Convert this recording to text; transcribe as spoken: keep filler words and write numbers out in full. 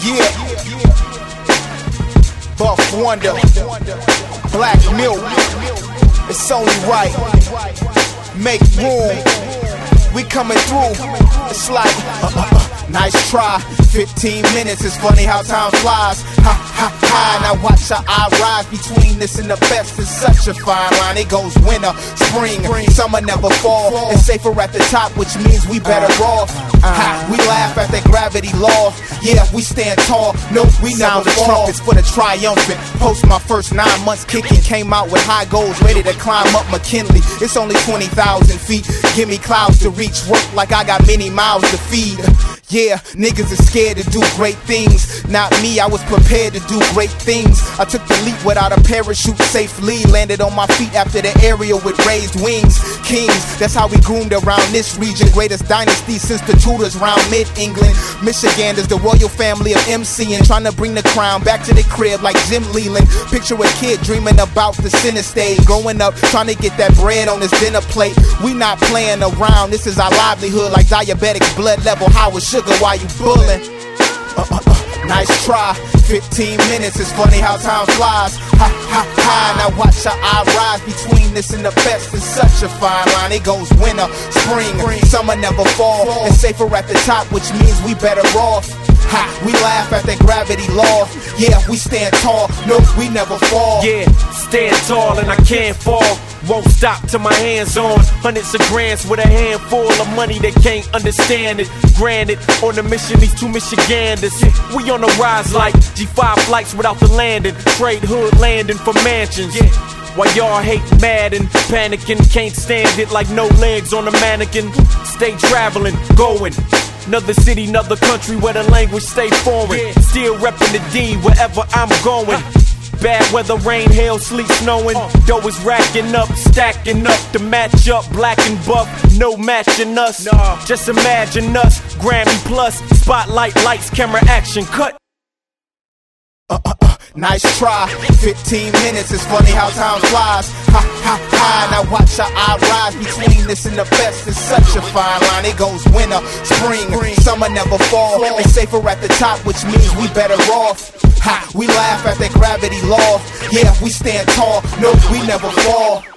Yeah, Buff Wonder, Black Milk. It's only right. Make room. We coming through. It's like uh, uh, uh, nice try. Fifteen minutes. It's funny how time flies. Ha ha ha. Now watch our eye rise between this and the best. It's such a fine line. It goes winter, spring, summer never fall. It's safer at the top, which means we better off. Ha, we laugh at that gravity law. Yeah, we stand tall. No, we never fall. Trumpets for the triumphant. Post my first nine months kicking. Came out with high goals, ready to climb up McKinley. It's only twenty thousand feet. Give me clouds to reach. Work like I got many miles to feed. Yeah, niggas are scared to do great things. Not me, I was prepared to do great things. I took the leap without a parachute safely. Landed on my feet after the aerial with raised wings. Kings, that's how we groomed around this region. Greatest dynasty since the Tudors round mid-England. Michiganders, the royal family of MCing. Trying to bring the crown back to the crib like Jim Leland. Picture a kid dreaming about the center stage. Growing up, trying to get that bread on his dinner plate. We not playing around, this is our livelihood. Like diabetics, blood level, how is sugar while you bullin'? Uh, uh, uh, nice try. Fifteen minutes. It's funny how time flies. Ha ha ha. Now watch our eye rise between this and the best. It's such a fine line. It goes winter, spring, summer never fall. It's safer at the top, which means we better off. Ha, we laugh at that gravity law. Yeah, we stand tall. No, we never fall. Yeah, stand tall and I can't fall. Won't stop till my hands on hundreds of grants with a handful of money they can't understand it. Granted, on the mission, these two Michiganders. We on the rise like G five flights without the landing. Trade hood landing for mansions. Yeah. While y'all hate mad and panicking, can't stand it like no legs on a mannequin. Stay traveling, going. Another city, another country where the language stay foreign. Yeah. Still repping the D wherever I'm going. Bad weather, rain, hail, sleet, snowing. Dough is racking up, stacking up to match up. Black and buff, no matching us. Nah. Just imagine us, Grammy plus, spotlight, lights, camera, action, cut. Uh, uh, uh, nice try. Fifteen minutes. It's funny how time flies. Ha ha ha. Now watch our eye rise between this and the best. It's such a fine line. It goes winter, spring, summer never fall. It's safer at the top, which means we better off. Ha, we laugh at that gravity law. Yeah, we stand tall. No, we never fall.